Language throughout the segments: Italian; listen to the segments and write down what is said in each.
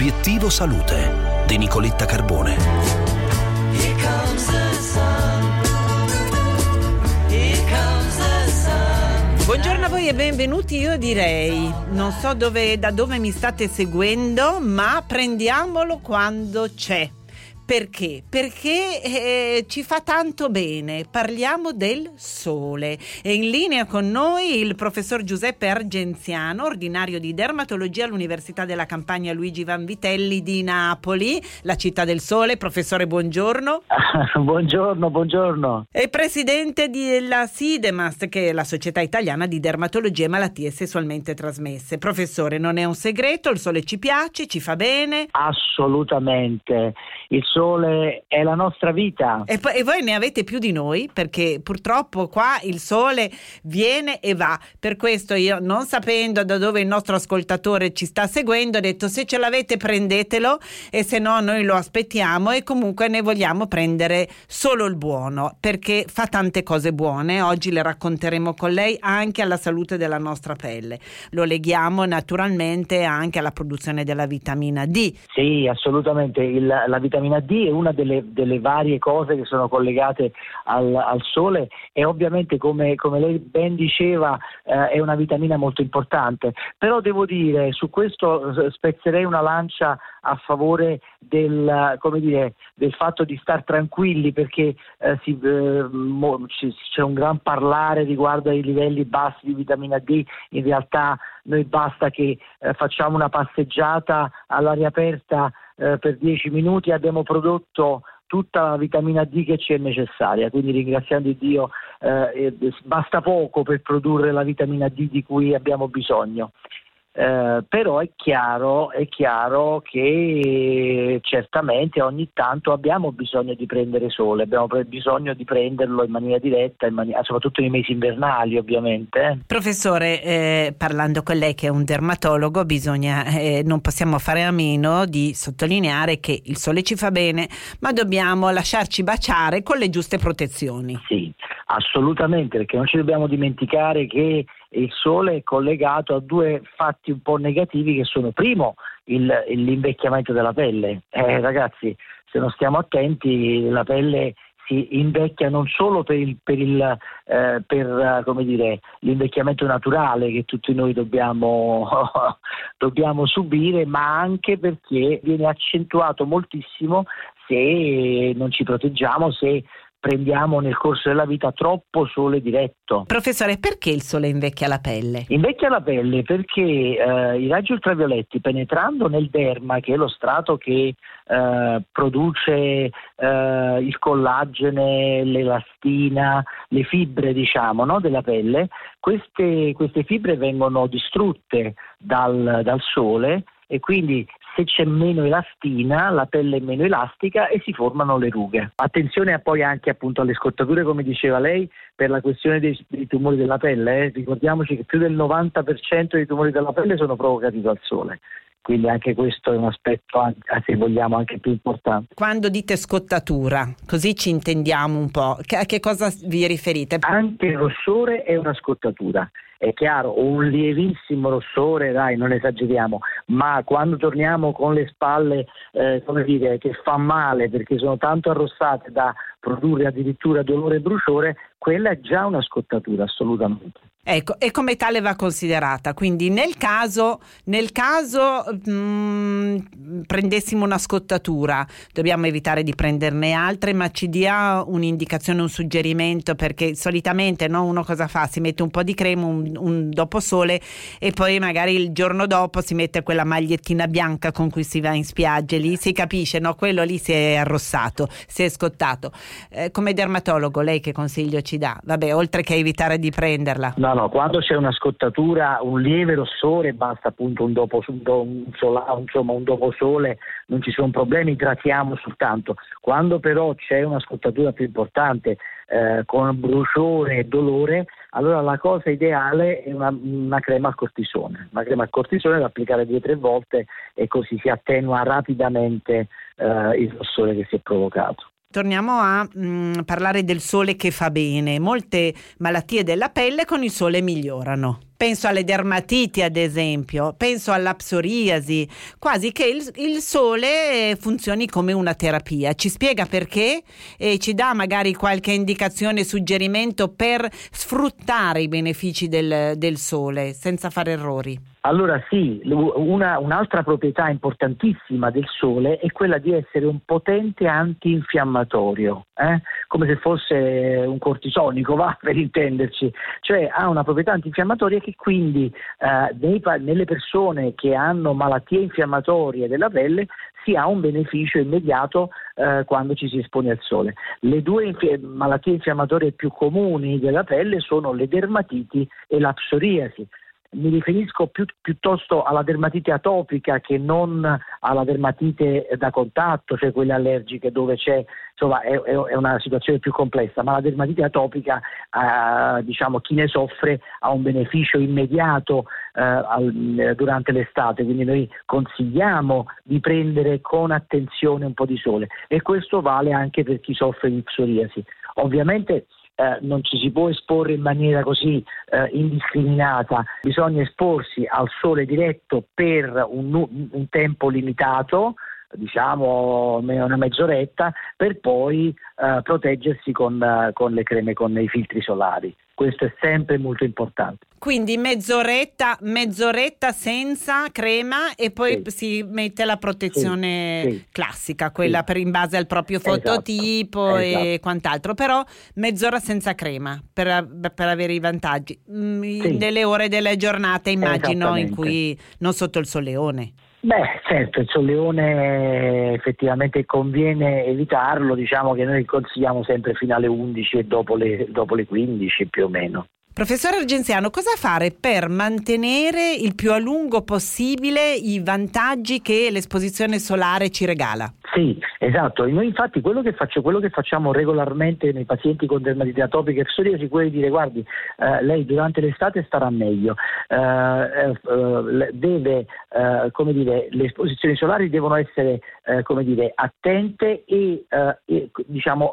Obiettivo Salute di Nicoletta Carbone. Buongiorno a voi e benvenuti. Io direi, non so da dove mi state seguendo, ma prendiamolo quando c'è. Perché? Perché ci fa tanto bene. Parliamo del sole. È in linea con noi il professor Giuseppe Argenziano, ordinario di dermatologia all'Università della Campania Luigi Vanvitelli di Napoli, la città del sole. Professore, buongiorno. Buongiorno. È presidente della SIDEMAST, che è la Società Italiana di Dermatologia e Malattie Sessualmente Trasmesse. Professore, non è un segreto, il sole ci piace, ci fa bene? Assolutamente. Il sole è la nostra vita. E voi ne avete più di noi, perché purtroppo qua il sole viene e va. Per questo io, non sapendo da dove il nostro ascoltatore ci sta seguendo, ho detto: se ce l'avete prendetelo, e se no noi lo aspettiamo, e comunque ne vogliamo prendere solo il buono, perché fa tante cose buone. Oggi le racconteremo con lei, anche alla salute della nostra pelle. Lo leghiamo naturalmente anche alla produzione della vitamina D. Sì, assolutamente. La vitamina D è una delle varie cose che sono collegate al sole, e ovviamente come lei ben diceva è una vitamina molto importante. Però devo dire, su questo spezzerei una lancia a favore del fatto di star tranquilli, perché c'è un gran parlare riguardo ai livelli bassi di vitamina D. In realtà noi basta che facciamo una passeggiata all'aria aperta per 10 minuti, abbiamo prodotto tutta la vitamina D che ci è necessaria, quindi ringraziando Dio basta poco per produrre la vitamina D di cui abbiamo bisogno. Però è chiaro che certamente ogni tanto abbiamo bisogno di prendere sole, abbiamo bisogno di prenderlo in maniera diretta, soprattutto nei mesi invernali, ovviamente. Professore, parlando con lei che è un dermatologo, non possiamo fare a meno di sottolineare che il sole ci fa bene, ma dobbiamo lasciarci baciare con le giuste protezioni. Sì, assolutamente, perché non ci dobbiamo dimenticare che il sole è collegato a due fatti un po' negativi, che sono: primo, l'invecchiamento della pelle. Ragazzi, se non stiamo attenti, la pelle si invecchia non solo per l'invecchiamento naturale che tutti noi dobbiamo subire, ma anche perché viene accentuato moltissimo se non ci proteggiamo, se prendiamo nel corso della vita troppo sole diretto. Professore, perché il sole invecchia la pelle? Invecchia la pelle perché i raggi ultravioletti, penetrando nel derma, che è lo strato che produce il collagene, l'elastina, le fibre della pelle, queste fibre vengono distrutte dal sole, e quindi se c'è meno elastina, la pelle è meno elastica e si formano le rughe. Attenzione poi anche appunto alle scottature, come diceva lei, per la questione dei tumori della pelle. Ricordiamoci che più del 90% dei tumori della pelle sono provocati dal sole. Quindi anche questo è un aspetto, se vogliamo, anche più importante. Quando dite scottatura, così ci intendiamo un po', a che cosa vi riferite? Anche il rossore è una scottatura. È chiaro, un lievissimo rossore, dai, non esageriamo, ma quando torniamo con le spalle che fa male perché sono tanto arrossate da produrre addirittura dolore e bruciore, quella è già una scottatura, assolutamente. Ecco, e come tale va considerata. Quindi nel caso prendessimo una scottatura, dobbiamo evitare di prenderne altre, ma ci dia un'indicazione, un suggerimento, perché solitamente uno cosa fa? Si mette un po' di crema un doposole, e poi magari il giorno dopo si mette quella magliettina bianca con cui si va in spiaggia, lì si capisce, quello lì si è arrossato, si è scottato. Come dermatologo lei che consiglio ci dà? Vabbè, oltre che evitare di prenderla. No, quando c'è una scottatura, un lieve rossore, basta appunto un doposole, non ci sono problemi, idratiamo soltanto. Quando però c'è una scottatura più importante, con bruciore e dolore, allora la cosa ideale è una crema al cortisone. Una crema al cortisone da applicare 2-3 volte, e così si attenua rapidamente il rossore che si è provocato. Torniamo a parlare del sole che fa bene. Molte malattie della pelle con il sole migliorano. Penso alle dermatiti, ad esempio, penso alla psoriasi, quasi che il sole funzioni come una terapia. Ci spiega perché e ci dà magari qualche indicazione, suggerimento per sfruttare i benefici del sole senza fare errori? Allora sì, un'altra proprietà importantissima del sole è quella di essere un potente antinfiammatorio, come se fosse un cortisonico, va, per intenderci, cioè ha una proprietà antinfiammatoria che quindi nelle persone che hanno malattie infiammatorie della pelle si ha un beneficio immediato quando ci si espone al sole. Le due malattie infiammatorie più comuni della pelle sono le dermatiti e la psoriasi. Mi riferisco piuttosto alla dermatite atopica che non alla dermatite da contatto, cioè quelle allergiche dove c'è, insomma, è una situazione più complessa, ma la dermatite atopica, diciamo, chi ne soffre ha un beneficio immediato durante l'estate, quindi noi consigliamo di prendere con attenzione un po' di sole, e questo vale anche per chi soffre di psoriasi. Ovviamente non ci si può esporre in maniera così indiscriminata, bisogna esporsi al sole diretto per un tempo limitato, diciamo una mezz'oretta, per poi proteggersi con le creme, con i filtri solari. Questo è sempre molto importante. Quindi mezz'oretta senza crema e poi si mette la protezione classica, quella in base al proprio fototipo e quant'altro, però mezz'ora senza crema per avere i vantaggi nelle ore delle giornate, immagino, in cui non sotto il soleone. Beh, certo, il soleone effettivamente conviene evitarlo, diciamo che noi consigliamo sempre fino alle 11 e dopo le 15 più o meno. Professore Argenziano, cosa fare per mantenere il più a lungo possibile i vantaggi che l'esposizione solare ci regala? Sì, esatto. Noi infatti quello che facciamo regolarmente nei pazienti con dermatite atopica e psoriasi è quello di dire: guardi, lei durante l'estate starà meglio, deve, le esposizioni solari devono essere attente e diciamo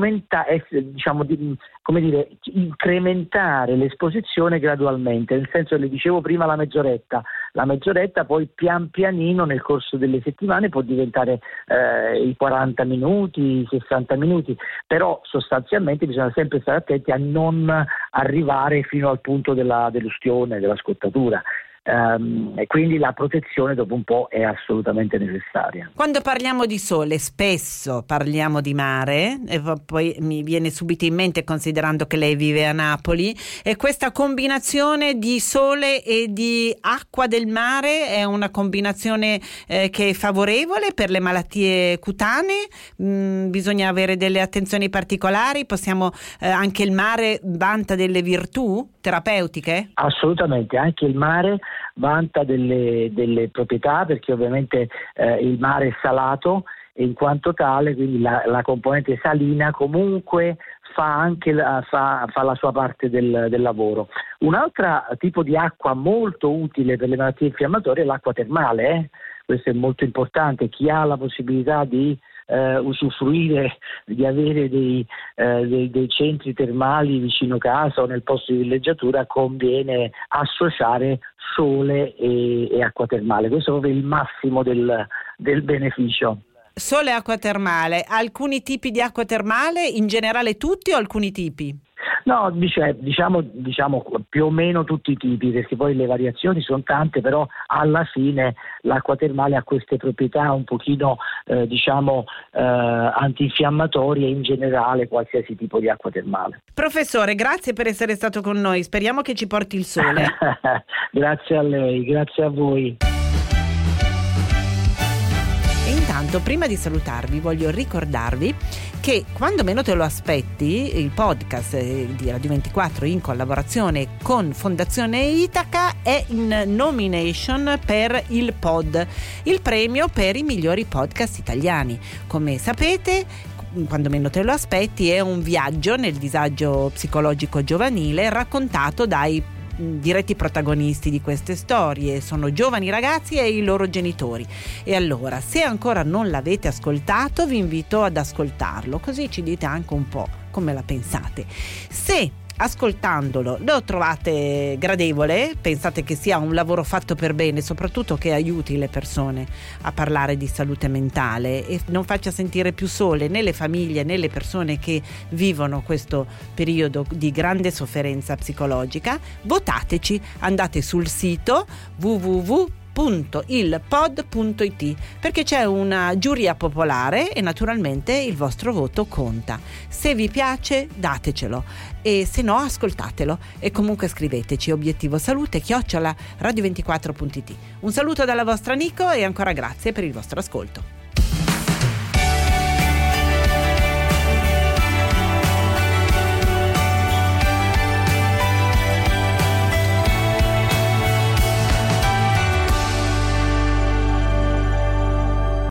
incrementare l'esposizione gradualmente, nel senso che le dicevo prima la mezz'oretta poi pian pianino nel corso delle settimane può diventare i 40 minuti, i 60 minuti, però sostanzialmente bisogna sempre stare attenti a non arrivare fino al punto dell'ustione, della scottatura. E quindi la protezione dopo un po' è assolutamente necessaria. Quando parliamo di sole spesso parliamo di mare, e poi mi viene subito in mente, considerando che lei vive a Napoli, e questa combinazione di sole e di acqua del mare è una combinazione che è favorevole per le malattie cutanee. Bisogna avere delle attenzioni particolari. Anche il mare vanta delle virtù terapeutiche? Assolutamente, anche il mare vanta delle proprietà, perché ovviamente il mare è salato e in quanto tale quindi la componente salina comunque fa anche fa la sua parte del lavoro. Un altro tipo di acqua molto utile per le malattie infiammatorie è l'acqua termale, questo è molto importante. Chi ha la possibilità di usufruire, di avere dei centri termali vicino casa o nel posto di villeggiatura, conviene associare sole e acqua termale. Questo è proprio il massimo del beneficio. Sole e acqua termale, alcuni tipi di acqua termale, in generale tutti o alcuni tipi? No, diciamo più o meno tutti i tipi, perché poi le variazioni sono tante, però alla fine l'acqua termale ha queste proprietà un pochino antinfiammatorie in generale, qualsiasi tipo di acqua termale. Professore, grazie per essere stato con noi, speriamo che ci porti il sole. Grazie a lei, grazie a voi. E intanto, prima di salutarvi, voglio ricordarvi che Quando meno te lo aspetti, il podcast di Radio 24 in collaborazione con Fondazione Itaca, è in nomination per il POD, il premio per i migliori podcast italiani. Come sapete, Quando meno te lo aspetti è un viaggio nel disagio psicologico giovanile raccontato dai diretti protagonisti di queste storie. Sono giovani ragazzi e i loro genitori. E allora, se ancora non l'avete ascoltato, vi invito ad ascoltarlo, così ci dite anche un po' come la pensate. Se ascoltandolo lo trovate gradevole, pensate che sia un lavoro fatto per bene, soprattutto che aiuti le persone a parlare di salute mentale e non faccia sentire più sole né le famiglie né le persone che vivono questo periodo di grande sofferenza psicologica, votateci, andate sul sito www.ilpod.it perché c'è una giuria popolare e naturalmente il vostro voto conta. Se vi piace datecelo e se no ascoltatelo e comunque scriveteci obiettivosalute@radio24.it. Un saluto dalla vostra Nico e ancora grazie per il vostro ascolto.